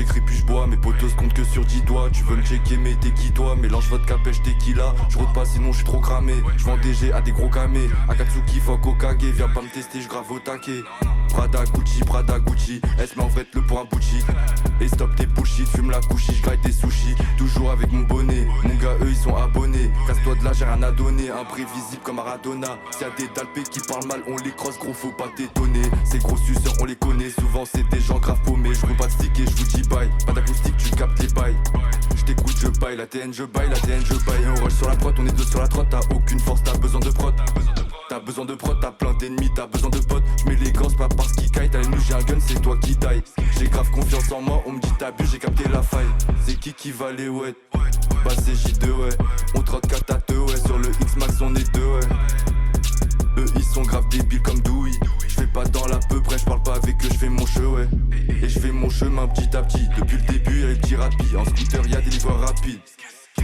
j'écris puis je bois. Mes potos se comptent que sur 10 doigts. Tu veux me checker mais t'es qui toi? Mélange vodka pêche tequila. Je route pas sinon je suis trop cramé. Je vends DG à des gros camés. Akatsuki fuck Okage. Viens pas me tester, je grave au taquet. Prada Gucci, est-ce mais en vrai le pour un Gucci. Et stop tes bullshit, fume la couchie, j'graille des sushis. Toujours avec mon bonnet, mon gars eux ils sont abonnés. Casse-toi de là, j'ai rien à donner, imprévisible comme Maradona. S'il y a des dalpés qui parlent mal, on les crosse gros, faut pas t'étonner. Ces gros suceurs on les connaît, souvent c'est des gens grave paumés. Je roule pas de stick et je vous dis bye, pas d'acoustique, tu captes les bails. Je t'écoute, je baille, la TN je baille, la TN je baille. On rush sur la prod, on est deux sur la trotte, t'as aucune force, t'as besoin de prod. T'as besoin de prod, t'as plein d'ennemis, t'as besoin de potes. J'mets les gants, c'est pas parce qu'ils caillent, t'as une j'ai un gun, c'est toi qui taille. J'ai grave confiance en moi, on me dit t'abuses, j'ai capté la faille. C'est qui va les ouais? Bah c'est J2 ouais. On trotte 4 à 2 ouais. Sur le X-Max on est deux ouais. Eux ils sont grave débiles comme Dewey. J'fais pas dans la peu près, j'parle pas avec eux, j'fais mon chemin ouais. Et j'fais mon chemin petit à petit. Depuis le début y'a les petits rapides. En scooter y'a des livreurs rapides.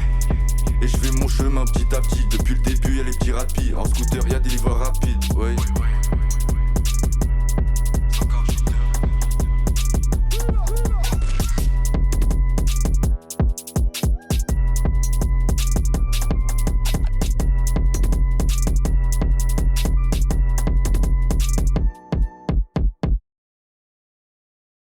Et je fais mon chemin petit à petit. Depuis le début y'a les petits rapides. En scooter y'a des livreurs rapides, ouais.